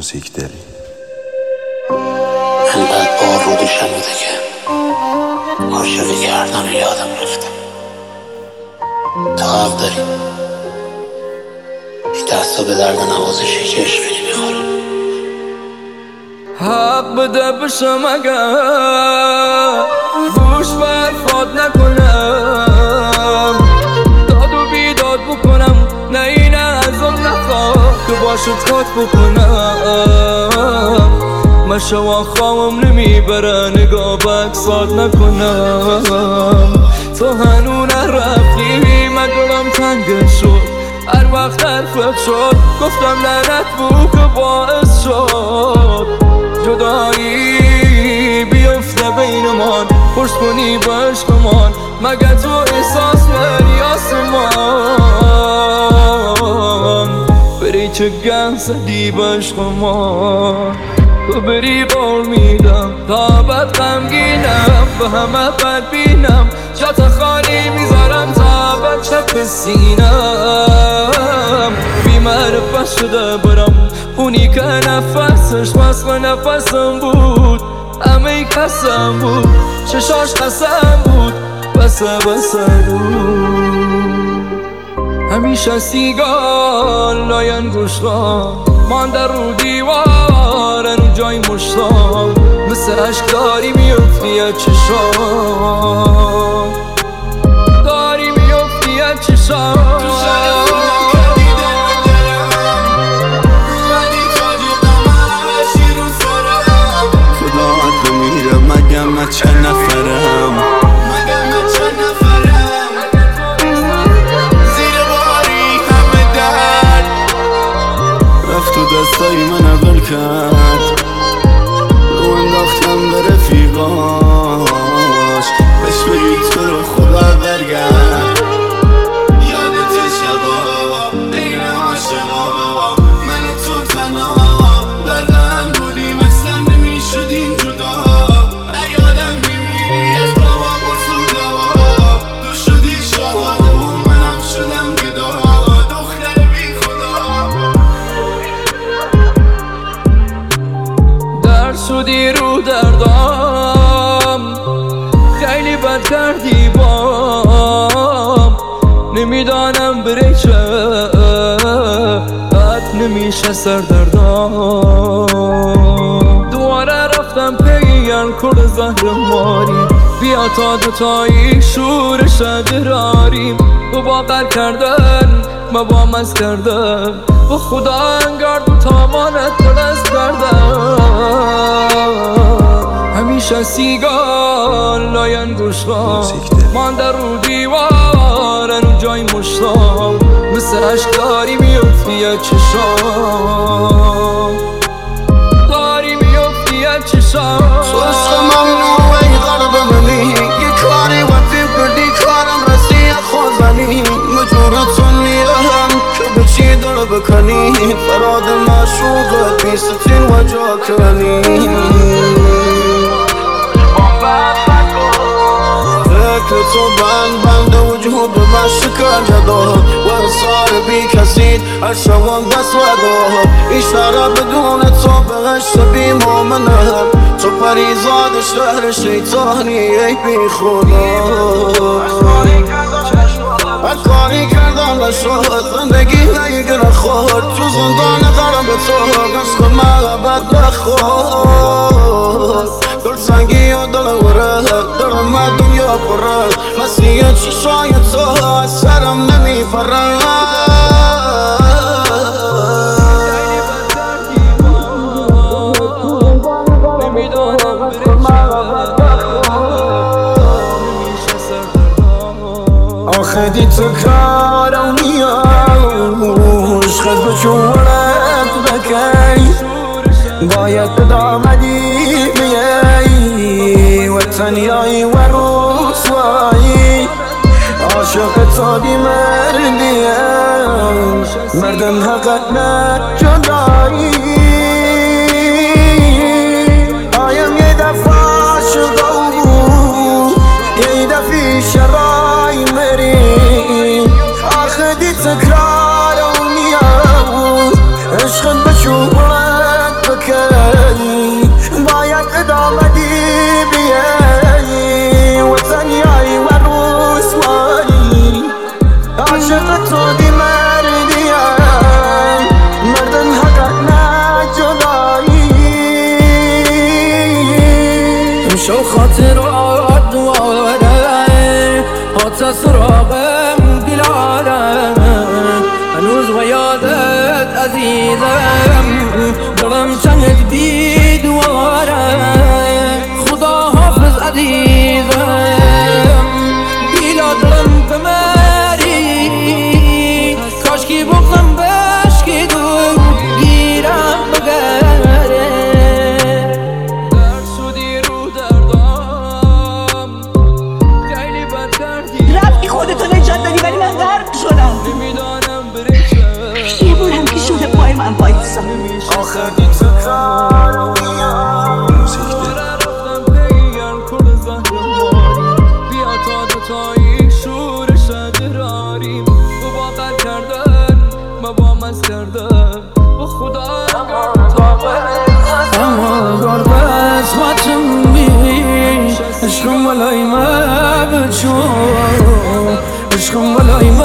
موزیک دلی انقدر بار رو دوشم بوده که عاشقی کردن و یادم رفته. تا حق داریم این دستا به درد نوازشی که عشقی نمیخوره. حق بده بشم اگر گوش به حرفات نکنم، داد و بیداد بکنم، نه اینه از اون نخواه که باشد خاک بکنم. من شما خواهم نمیبره نگاه به اکسات نکنم. تو هنو نرفتی من دلم تنگ شد، هر وقت حرفت شد گفتم لعنت بود که باعث شد جدایی بیفته بینمان، پشت کنی به عشقمان. مگه تو احساس بری آسمان بری که گن زدی به عشقمان. تو بری قول میدم تا بد غمگینم، به همه بد بینم، جات خالی میذارم تا بد چپ سینم. بی‌معرفت شده برم اونی که نفسش مسخ نفسم بود، همه کسم بود، چشاش قسم بود، بسه بود. همیشه سیگال لاین گوشتان مانده رو دیوار رو جای مشتام، مثل عشق داری میفتی از چشام، داری میفتی از چشام. مگه چند نفرم زیر باری همه درد رفت و دستای من اول کرد، رو انداختم به رفیقاش، بهش بگید تو رو خدا برگرد. یادت شبا بین عاشقا من و تو تنها دردم بودیم، اصلا نمیشدیم جدا. شدی رو دردم خیلی بد کردی بام، نمیدانم بری چه بد نمیشه سردردم. دوباره رفتم پیگن کل زهر ماری، بیا تا دوتایی شورش دراریم. تو باور کردن ما با مز کردن، با خدا انگار دو تامانت درست کردن. همیشه سیگال لاین گوشتان مانده رو دیوار رو جای مشتام، مثل عشق داری میفتی از چشام، داری میفتی از چشام. تو عشق ممنوع ای غرب منی، یه کاری وقتی کردی کارم رسی خوزنی. مجبورتون میرم که به چی دل بکنی، فراد معشوقت بیستین و جا کنی. فکر تو بند وجود من شکر داد و اصار بی کسید هر شوان دست و داد. ایشتره بدون تو بهشت بی مومنه، تو پریزاد شهر شیطانی ای بی خدا. هر کاری کردم نشد زندگی نگره خورد، تو زندان قرم به تو قصد محبت نخورد. دل سنگی و دل وره دل من دنیا پره، مسیح چشای تو از سرم نمیپره. آخه دی تو کارم نیاز عشقت به چورت بکی، باید بدامدی بیایی وطنیایی و رسوایی. عاشق تو بی مردیم مردم حقت نجدایی. آیم یه دفعه عاشقا بود یه دفعه شرای مری، آخه دی تکرار اونیا بود عشقت به چوبت شو خاطرات دواره حتی سراغم گلاره هنوز و یادت عزیزم دلم چنگت بی دواره خدا حافظ عزیزم بیلا دلم بمری کاشکی بخم بشکی دور گیرم بگره در شدی رو دردام خیلی بد کردی رفتی خودتو نجات دادی ولی من غرق شدم نمیدانم برشم یه بور هم که شده پای من بایستم آخر دیگه کار رفتم پیگر کل زهر ماری بیا تا دوتایی شور شدراریم با باقر کردن ما با مز کردن با خدا اما گار قسمتم بیش عشقم ولای من بچون عشقم ولای